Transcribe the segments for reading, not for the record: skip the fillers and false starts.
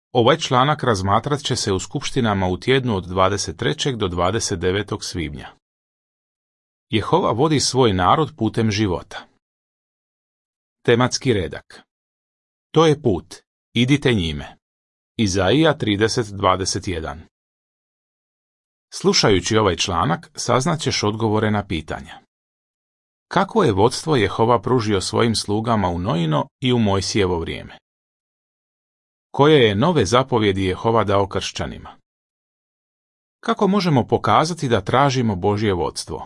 Ovaj članak razmatrat će se u skupštinama u tjednu od 23. do 29. svibnja. Jehova vodi svoj narod putem života. Tematski redak. To je put, idite njime. Izaija 30:21. Slušajući ovaj članak, saznaćeš odgovore na pitanja. Kako je vodstvo Jehova pružio svojim slugama u Noino i u Mojsijevo vrijeme? Koje je nove zapovjedi Jehova dao kršćanima? Kako možemo pokazati da tražimo Božje vodstvo?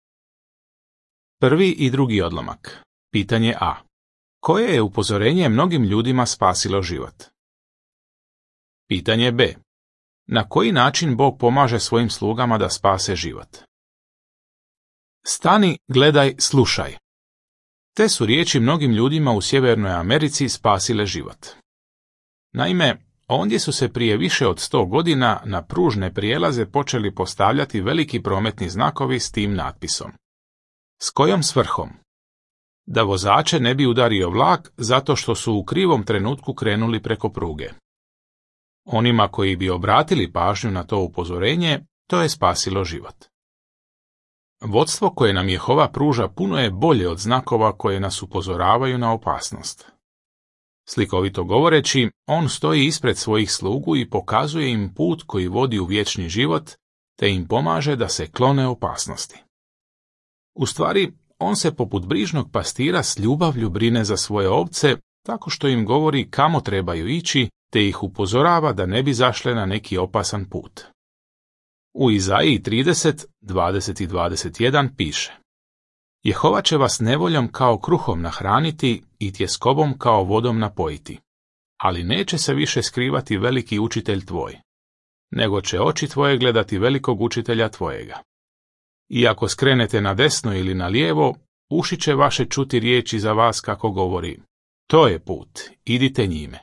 Prvi i drugi odlomak. Pitanje A. Koje je upozorenje mnogim ljudima spasilo život? Pitanje B. Na koji način Bog pomaže svojim slugama da spase život? Stani, gledaj, slušaj. Te su riječi mnogim ljudima u Sjevernoj Americi spasile život. Naime, ondje su se prije više od 100 godina na pružne prijelaze počeli postavljati veliki prometni znakovi s tim natpisom. S kojom svrhom? Da vozače ne bi udario vlak zato što su u krivom trenutku krenuli preko pruge. Onima koji bi obratili pažnju na to upozorenje, to je spasilo život. Vodstvo koje nam Jehova pruža puno je bolje od znakova koje nas upozoravaju na opasnost. Slikovito govoreći, on stoji ispred svojih slugu i pokazuje im put koji vodi u vječni život, te im pomaže da se klone opasnosti. U stvari, on se poput brižnog pastira s ljubavlju brine za svoje ovce, tako što im govori kamo trebaju ići, te ih upozorava da ne bi zašle na neki opasan put. U Izaiji 30, 20 i 21 piše: Jehova će vas nevoljom kao kruhom nahraniti i tjeskobom kao vodom napojiti, ali neće se više skrivati veliki učitelj tvoj, nego će oči tvoje gledati velikog učitelja tvojega. I ako skrenete na desno ili na lijevo, uši će vaše čuti riječi za vas kako govori: to je put, idite njime.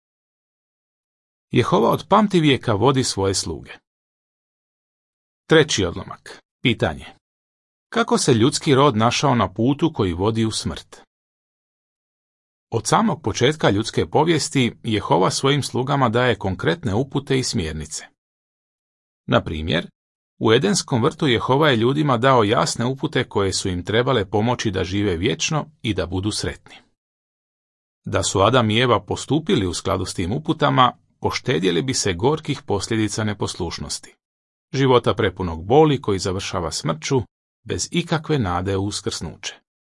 Jehova od pamtivijeka vodi svoje sluge. Treći odlomak. Pitanje. Kako se ljudski rod našao na putu koji vodi u smrt? Od samog početka ljudske povijesti Jehova svojim slugama daje konkretne upute i smjernice. Na primjer, u Edenskom vrtu Jehova je ljudima dao jasne upute koje su im trebale pomoći da žive vječno i da budu sretni. Da su Adam i Eva postupili u skladu s tim uputama, poštedjeli bi se gorkih posljedica neposlušnosti, života prepunog boli koji završava smrću, bez ikakve nade u uskrsnuće.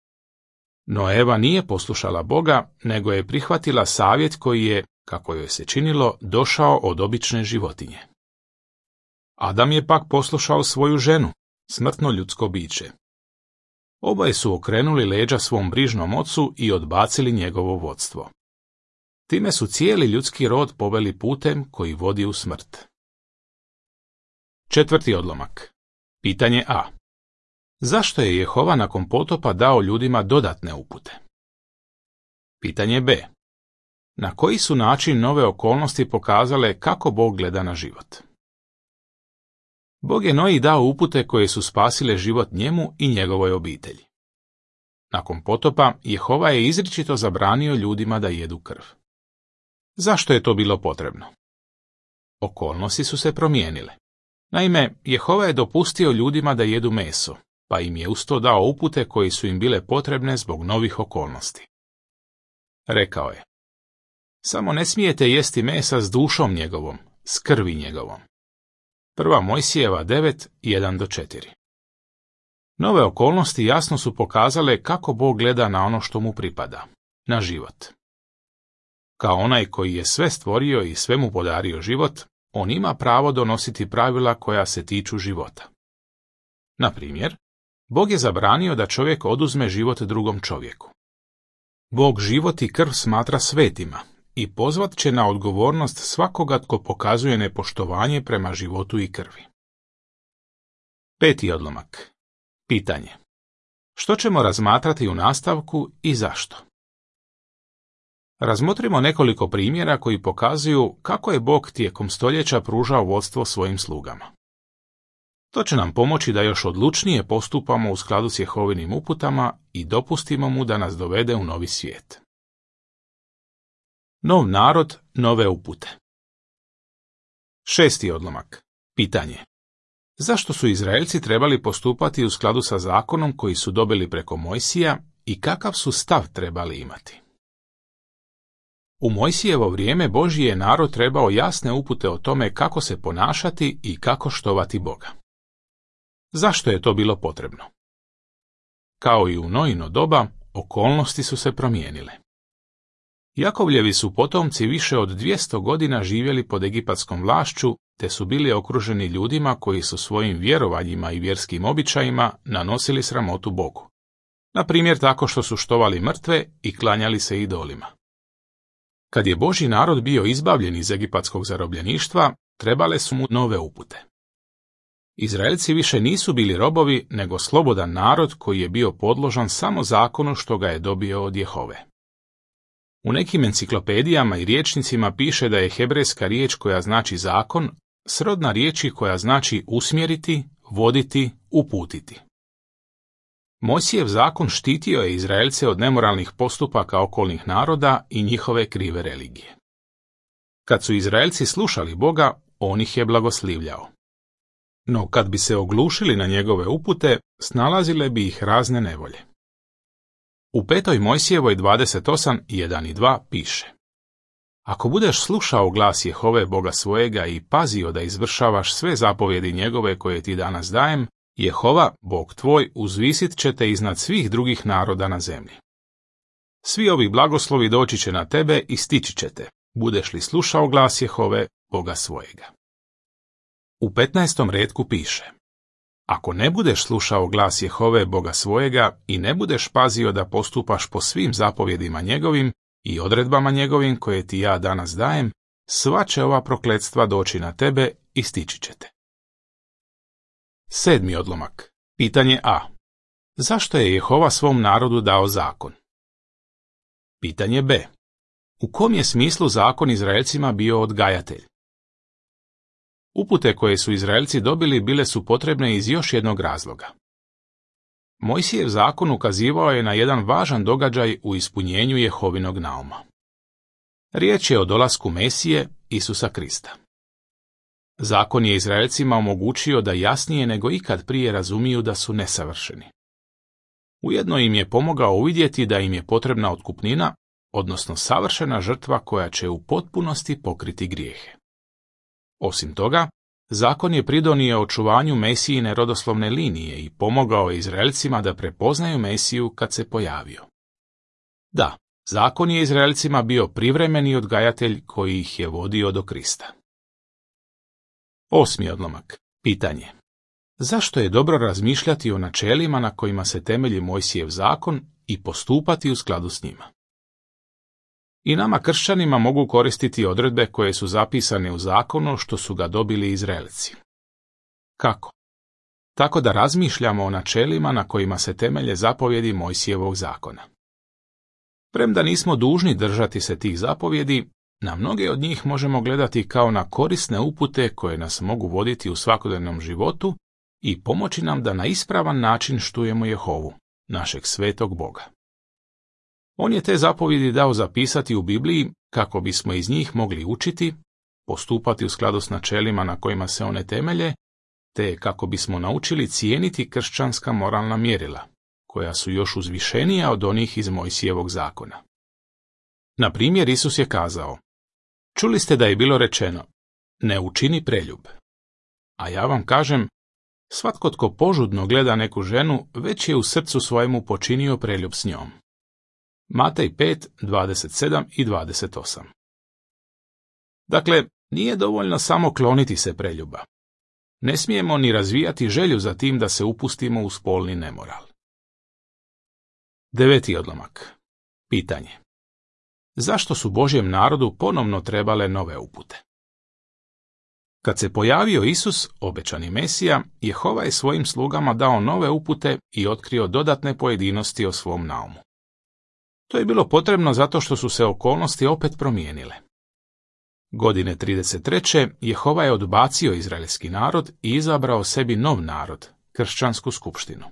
No Eva nije poslušala Boga, nego je prihvatila savjet koji je, kako joj se činilo, došao od obične životinje. Adam je pak poslušao svoju ženu, smrtno ljudsko biće. Oboje su okrenuli leđa svom brižnom ocu i odbacili njegovo vodstvo. Time su cijeli ljudski rod poveli putem koji vodi u smrt. Četvrti odlomak. Pitanje A. Zašto je Jehova nakon potopa dao ljudima dodatne upute? Pitanje B. Na koji su način nove okolnosti pokazale kako Bog gleda na život? Bog je Noji dao upute koje su spasile život njemu i njegovoj obitelji. Nakon potopa Jehova je izričito zabranio ljudima da jedu krv. Zašto je to bilo potrebno? Okolnosti su se promijenile. Naime, Jehova je dopustio ljudima da jedu meso, pa im je uz to dao upute koji su im bile potrebne zbog novih okolnosti. Rekao je: samo ne smijete jesti mesa s dušom njegovom, s krvi njegovom. 1. Mojsijeva 9, 1-4. Nove okolnosti jasno su pokazale kako Bog gleda na ono što mu pripada, na život. Kao onaj koji je sve stvorio i sve mu podario život, on ima pravo donositi pravila koja se tiču života. Na primjer, Bog je zabranio da čovjek oduzme život drugom čovjeku. Bog život i krv smatra svetima i pozvat će na odgovornost svakoga tko pokazuje nepoštovanje prema životu i krvi. Peti odlomak. Pitanje. Što ćemo razmatrati u nastavku i zašto? Razmotrimo nekoliko primjera koji pokazuju kako je Bog tijekom stoljeća pružao vodstvo svojim slugama. To će nam pomoći da još odlučnije postupamo u skladu s Jehovinim uputama i dopustimo mu da nas dovede u novi svijet. Nov narod, nove upute. 6. odlomak. Pitanje. Zašto su Izraelci trebali postupati u skladu sa zakonom koji su dobili preko Mojsija i kakav su stav trebali imati? U Mojsijevo vrijeme Božji je narod trebao jasne upute o tome kako se ponašati i kako štovati Boga. Zašto je to bilo potrebno? Kao i u Noino doba, okolnosti su se promijenile. Jakovljevi su potomci više od 200 godina živjeli pod egipatskom vlašću, te su bili okruženi ljudima koji su svojim vjerovanjima i vjerskim običajima nanosili sramotu Bogu. Na primjer tako što su štovali mrtve i klanjali se idolima. Kad je Božji narod bio izbavljen iz egipatskog zarobljeništva, trebale su mu nove upute. Izraelci više nisu bili robovi, nego slobodan narod koji je bio podložan samo zakonu što ga je dobio od Jehove. U nekim enciklopedijama i rječnicima piše da je hebrejska riječ koja znači zakon srodna riječi koja znači usmjeriti, voditi, uputiti. Mojsijev zakon štitio je Izraelce od nemoralnih postupaka okolnih naroda i njihove krive religije. Kad su Izraelci slušali Boga, on ih je blagoslivljao. No kad bi se oglušili na njegove upute, snalazile bi ih razne nevolje. U 5. Mojsijevoj 28:1 i 2 piše: Ako budeš slušao glas Jehove Boga svojega i pazio da izvršavaš sve zapovjedi njegove koje ti danas dajem, Jehova, Bog tvoj, uzvisit će te iznad svih drugih naroda na zemlji. Svi ovi blagoslovi doći će na tebe i stići će te, budeš li slušao glas Jehove Boga svojega. U 15. retku piše: Ako ne budeš slušao glas Jehove Boga svojega i ne budeš pazio da postupaš po svim zapovjedima njegovim i odredbama njegovim koje ti ja danas dajem, sva će ova prokletstva doći na tebe i stići će te. 7. odlomak. Pitanje A. Zašto je Jehova svom narodu dao zakon? Pitanje B. U kom je smislu zakon Izraelcima bio odgajatelj? Upute koje su Izraelci dobili bile su potrebne iz još jednog razloga. Mojsijev zakon ukazivao je na jedan važan događaj u ispunjenju Jehovinog nauma. Riječ je o dolasku Mesije, Isusa Krista. Zakon je Izraelcima omogućio da jasnije nego ikad prije razumiju da su nesavršeni. Ujedno im je pomogao uvidjeti da im je potrebna otkupnina, odnosno savršena žrtva koja će u potpunosti pokriti grijehe. Osim toga, zakon je pridonio očuvanju Mesijine rodoslovne linije i pomogao je Izraelcima da prepoznaju Mesiju kad se pojavio. Da, zakon je Izraelcima bio privremeni odgajatelj koji ih je vodio do Krista. 8. odlomak. Pitanje. Zašto je dobro razmišljati o načelima na kojima se temelji Mojsijev zakon i postupati u skladu s njima? I nama kršćanima mogu koristiti odredbe koje su zapisane u zakonu što su ga dobili Izraelci. Kako? Tako da razmišljamo o načelima na kojima se temelje zapovjedi Mojsijevog zakona. Premda nismo dužni držati se tih zapovjedi, na mnoge od njih možemo gledati kao na korisne upute koje nas mogu voditi u svakodnevnom životu i pomoći nam da na ispravan način štujemo Jehovu, našeg svetog Boga. On je te zapovjedi dao zapisati u Bibliji kako bismo iz njih mogli učiti, postupati u skladu s načelima na kojima se one temelje, te kako bismo naučili cijeniti kršćanska moralna mjerila, koja su još uzvišenija od onih iz Mojsijevog zakona. Na primjer, Isus je kazao: Čuli ste da je bilo rečeno, ne učini preljub. A ja vam kažem, svatko tko požudno gleda neku ženu, već je u srcu svojemu počinio preljub s njom. Matej 5, 27 i 28. Dakle, nije dovoljno samo kloniti se preljuba. Ne smijemo ni razvijati želju za tim da se upustimo u spolni nemoral. 9. odlomak. Pitanje. Zašto su Božjem narodu ponovno trebale nove upute? Kad se pojavio Isus, obećani Mesija, Jehova je svojim slugama dao nove upute i otkrio dodatne pojedinosti o svom naumu. To je bilo potrebno zato što su se okolnosti opet promijenile. Godine 33. Jehova je odbacio izraelski narod i izabrao sebi nov narod, kršćansku skupštinu.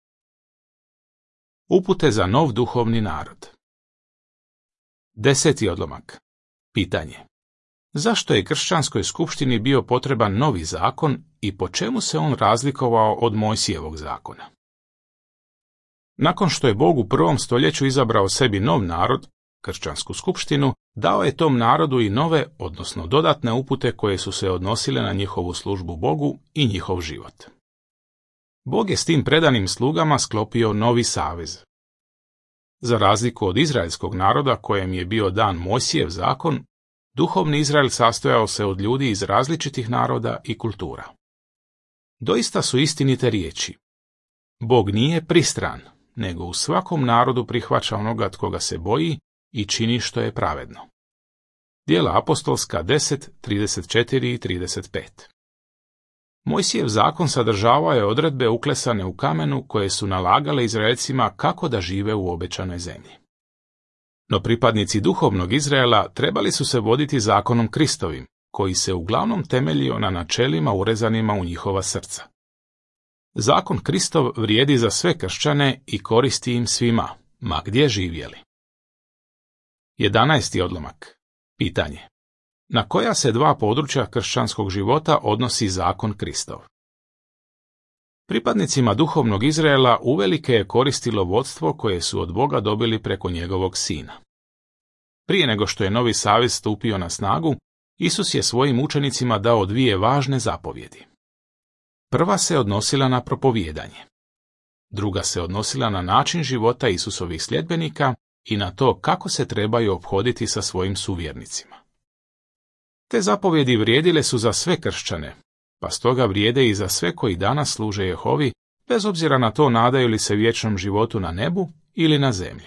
Upute za nov duhovni narod. 10. odlomak. Pitanje. Zašto je kršćanskoj skupštini bio potreban novi zakon i po čemu se on razlikovao od Mojsijevog zakona? Nakon što je Bog u 1. stoljeću izabrao sebi nov narod, kršćansku skupštinu, dao je tom narodu i nove, odnosno dodatne upute koje su se odnosile na njihovu službu Bogu i njihov život. Bog je s tim predanim slugama sklopio novi savez. Za razliku od izraelskog naroda kojem je bio dan Mojsijev zakon, duhovni Izrael sastojao se od ljudi iz različitih naroda i kultura. Doista su istinite riječi. Bog nije pristran, nego u svakom narodu prihvaća onoga tko ga se boji i čini što je pravedno. Djela apostolska 10, 34 i 35. Mojsijev zakon sadržavao je odredbe uklesane u kamenu koje su nalagale Izraelcima kako da žive u obećanoj zemlji. No pripadnici duhovnog Izraela trebali su se voditi zakonom Kristovim, koji se uglavnom temeljio na načelima urezanima u njihova srca. Zakon Kristov vrijedi za sve kršćane i koristi im svima, ma gdje živjeli. 11. odlomak. Pitanje. Na koja se dva područja kršćanskog života odnosi zakon Kristov? Pripadnicima duhovnog Izraela uvelike je koristilo vodstvo koje su od Boga dobili preko njegovog sina. Prije nego što je novi savez stupio na snagu, Isus je svojim učenicima dao dvije važne zapovjedi. Prva se odnosila na propovijedanje. Druga se odnosila na način života Isusovih sljedbenika i na to kako se trebaju ophoditi sa svojim suvjernicima. Te zapovjedi vrijedile su za sve kršćane, pa stoga vrijede i za sve koji danas služe Jehovi, bez obzira na to nadaju li se vječnom životu na nebu ili na zemlji.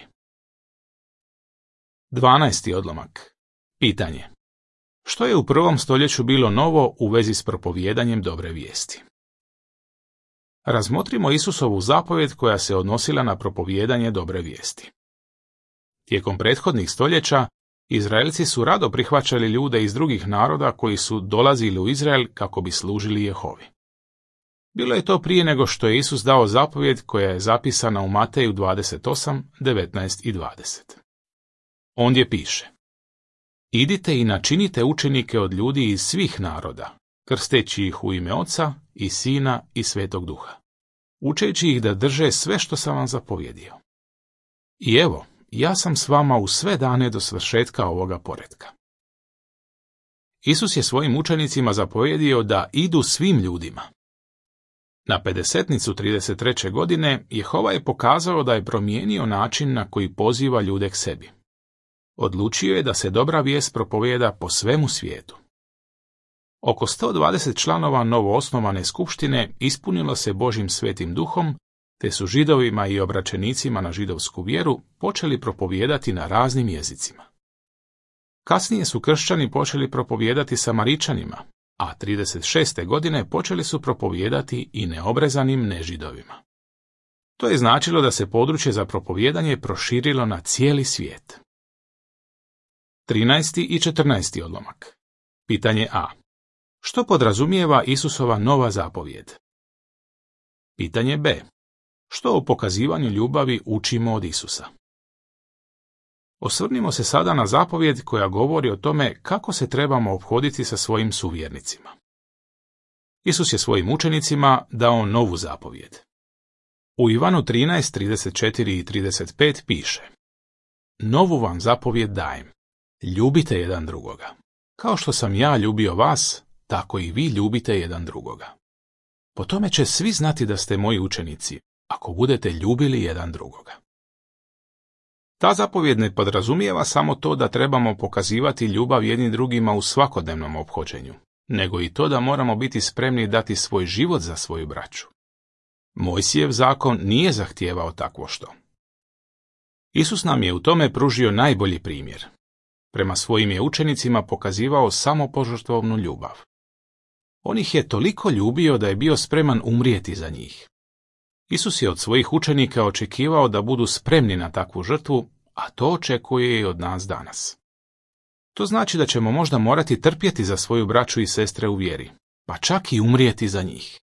12. odlomak. Pitanje. Što je u 1. stoljeću bilo novo u vezi s propovijedanjem dobre vijesti? Razmotrimo Isusovu zapovjed koja se odnosila na propovijedanje dobre vijesti. Tijekom prethodnih stoljeća, Izraelci su rado prihvaćali ljude iz drugih naroda koji su dolazili u Izrael kako bi služili Jehovi. Bilo je to prije nego što je Isus dao zapovjed koja je zapisana u Mateju 28, 19 i 20. Ondje piše: Idite i načinite učenike od ljudi iz svih naroda, krsteći ih u ime Oca i Sina i Svetog Duha, učeći ih da drže sve što sam vam zapovjedio. I evo, ja sam s vama u sve dane do svršetka ovoga poretka. Isus je svojim učenicima zapovjedio da idu svim ljudima. Na pedesetnicu 33. godine Jehova je pokazao da je promijenio način na koji poziva ljude k sebi. Odlučio je da se dobra vijest propovijeda po svemu svijetu. Oko 120 članova novoosnovane skupštine ispunilo se Božjim svetim duhom, te su Židovima i obraćenicima na židovsku vjeru počeli propovijedati na raznim jezicima. Kasnije su kršćani počeli propovijedati Samaričanima, a 36. godine počeli su propovijedati i neobrezanim nežidovima. To je značilo da se područje za propovijedanje proširilo na cijeli svijet. 13. i 14. odlomak. Pitanje A. Što podrazumijeva Isusova nova zapovjed? Pitanje B. Što u pokazivanju ljubavi učimo od Isusa? Osvrnimo se sada na zapovjed koja govori o tome kako se trebamo ophoditi sa svojim suvjernicima. Isus je svojim učenicima dao novu zapovjed. U Ivanu 13, 34 i 35 piše: Novu vam zapovjed dajem, ljubite jedan drugoga. Kao što sam ja ljubio vas, tako i vi ljubite jedan drugoga. Po tome će svi znati da ste moji učenici, ako budete ljubili jedan drugoga. Ta zapovjed ne podrazumijeva samo to da trebamo pokazivati ljubav jedni drugima u svakodnevnom ophođenju, nego i to da moramo biti spremni dati svoj život za svoju braću. Mojsijev zakon nije zahtijevao takvo što. Isus nam je u tome pružio najbolji primjer. Prema svojim je učenicima pokazivao samopožrtvovnu ljubav. On ih je toliko ljubio da je bio spreman umrijeti za njih. Isus je od svojih učenika očekivao da budu spremni na takvu žrtvu, a to očekuje i od nas danas. To znači da ćemo možda morati trpjeti za svoju braću i sestre u vjeri, pa čak i umrijeti za njih.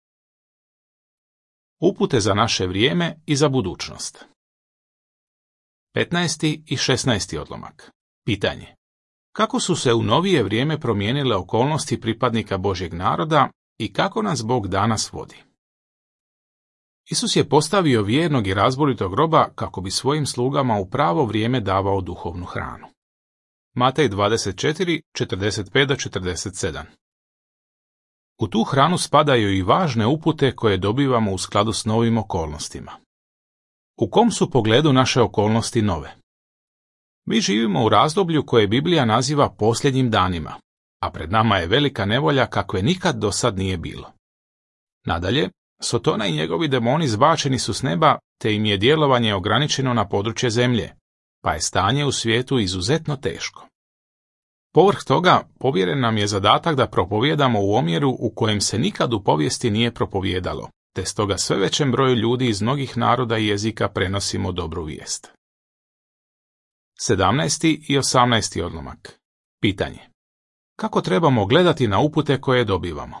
Upute za naše vrijeme i za budućnost. 15. i 16. odlomak. Pitanje. Kako su se u novije vrijeme promijenile okolnosti pripadnika Božjeg naroda i kako nas Bog danas vodi? Isus je postavio vjernog i razboritog roba kako bi svojim slugama u pravo vrijeme davao duhovnu hranu. Matej 24, 45-47. U tu hranu spadaju i važne upute koje dobivamo u skladu s novim okolnostima. U kom su pogledu naše okolnosti nove? Mi živimo u razdoblju koje Biblija naziva posljednjim danima, a pred nama je velika nevolja kakve nikad do sad nije bilo. Nadalje, Sotona i njegovi demoni zbačeni su s neba, te im je djelovanje ograničeno na područje zemlje, pa je stanje u svijetu izuzetno teško. Povrh toga, povjeren nam je zadatak da propovijedamo u omjeru u kojem se nikad u povijesti nije propovijedalo, te stoga sve većem broju ljudi iz mnogih naroda i jezika prenosimo dobru vijest. 17. i 18. odlomak. Pitanje. Kako trebamo gledati na upute koje dobivamo?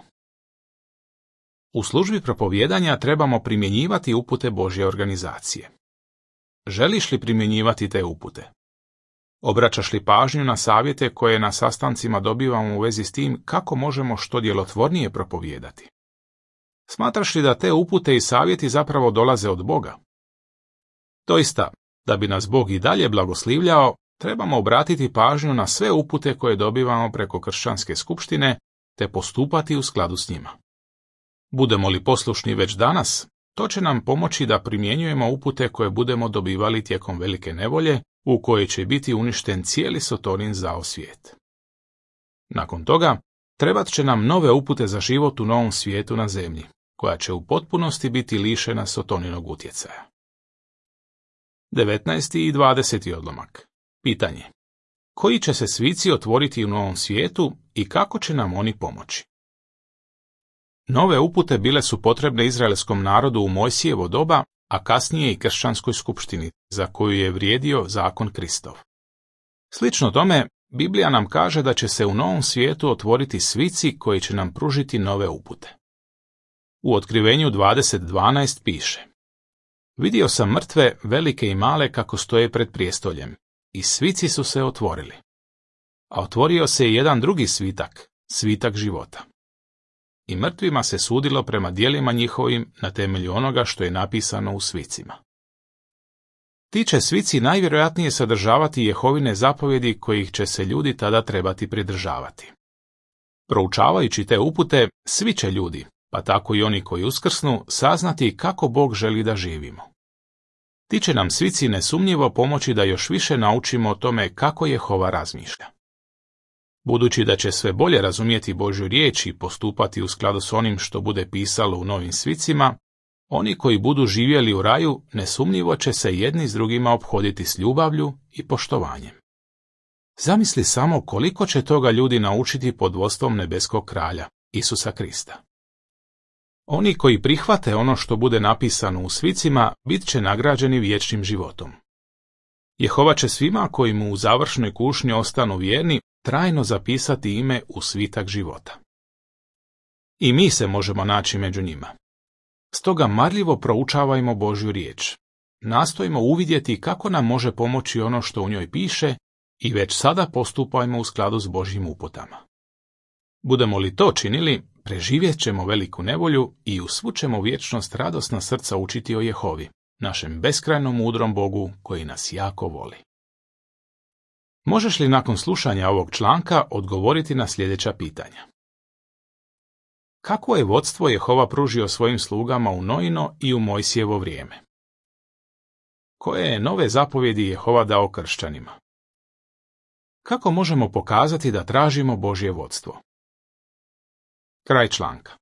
U službi propovijedanja trebamo primjenjivati upute Božje organizacije. Želiš li primjenjivati te upute? Obraćaš li pažnju na savjete koje na sastancima dobivamo u vezi s tim kako možemo što djelotvornije propovijedati? Smatraš li da te upute i savjeti zapravo dolaze od Boga? Doista, da bi nas Bog i dalje blagoslivljao, trebamo obratiti pažnju na sve upute koje dobivamo preko kršćanske skupštine, te postupati u skladu s njima. Budemo li poslušni već danas, to će nam pomoći da primjenjujemo upute koje budemo dobivali tijekom velike nevolje, u kojoj će biti uništen cijeli Sotonin zao svijet. Nakon toga, trebat će nam nove upute za život u novom svijetu na zemlji, koja će u potpunosti biti lišena Sotoninog utjecaja. 19. i 20. odlomak. Pitanje. Koji će se svici otvoriti u novom svijetu i kako će nam oni pomoći? Nove upute bile su potrebne izraelskom narodu u Mojsijevo doba, a kasnije i kršćanskoj skupštini, za koju je vrijedio zakon Kristov. Slično tome, Biblija nam kaže da će se u novom svijetu otvoriti svici koji će nam pružiti nove upute. U Otkrivenju 20.12 piše: Vidio sam mrtve, velike i male, kako stoje pred prijestoljem, i svici su se otvorili. A otvorio se i jedan drugi svitak, svitak života. I mrtvima se sudilo prema djelima njihovim na temelju onoga što je napisano u svicima. Ti će svici najvjerojatnije sadržavati Jehovine zapovjedi kojih će se ljudi tada trebati pridržavati. Proučavajući te upute, svi će ljudi, pa tako i oni koji uskrsnu, saznati kako Bog želi da živimo. Ti će nam svici nesumnjivo pomoći da još više naučimo o tome kako Jehova razmišlja. Budući da će sve bolje razumjeti Božju riječ i postupati u skladu s onim što bude pisalo u novim svicima, oni koji budu živjeli u raju nesumnjivo će se jedni s drugima ophoditi s ljubavlju i poštovanjem. Zamisli samo koliko će toga ljudi naučiti pod vodstvom nebeskog kralja, Isusa Krista. Oni koji prihvate ono što bude napisano u svicima bit će nagrađeni vječnim životom. Jehova će svima koji mu u završnoj kušnji ostanu vjerni trajno zapisati ime u svitak života. I mi se možemo naći među njima. Stoga marljivo proučavajmo Božju riječ. Nastojimo uvidjeti kako nam može pomoći ono što u njoj piše i već sada postupajmo u skladu s Božjim uputama. Budemo li to činili, preživjet ćemo veliku nevolju i u svu ćemo vječnost radosna srca učiti o Jehovi, našem beskrajno mudrom Bogu koji nas jako voli. Možeš li nakon slušanja ovog članka odgovoriti na sljedeća pitanja? Kako je vodstvo Jehova pružio svojim slugama u Noino i u Mojsijevo vrijeme? Koje je nove zapovjedi Jehova dao kršćanima? Kako možemo pokazati da tražimo Božje vodstvo? Kraj članka.